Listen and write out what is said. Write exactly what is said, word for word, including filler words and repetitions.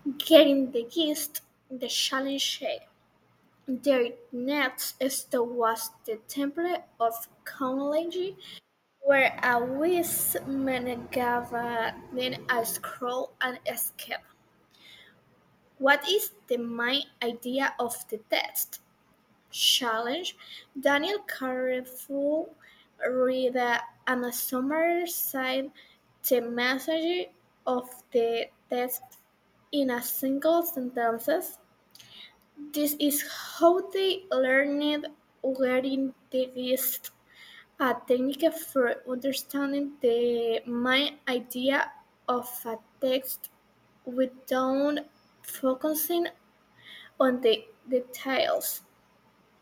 Getting the gist, the challenge their next step was the Temple of Conlange, where a wise man gave them a scroll and escape. What is the main idea of the test? Challenge. Daniel Careful read and summarized the message of the text in a single sentence. This is how they learned getting the gist, a technique for understanding the main idea of a text without focusing on the details.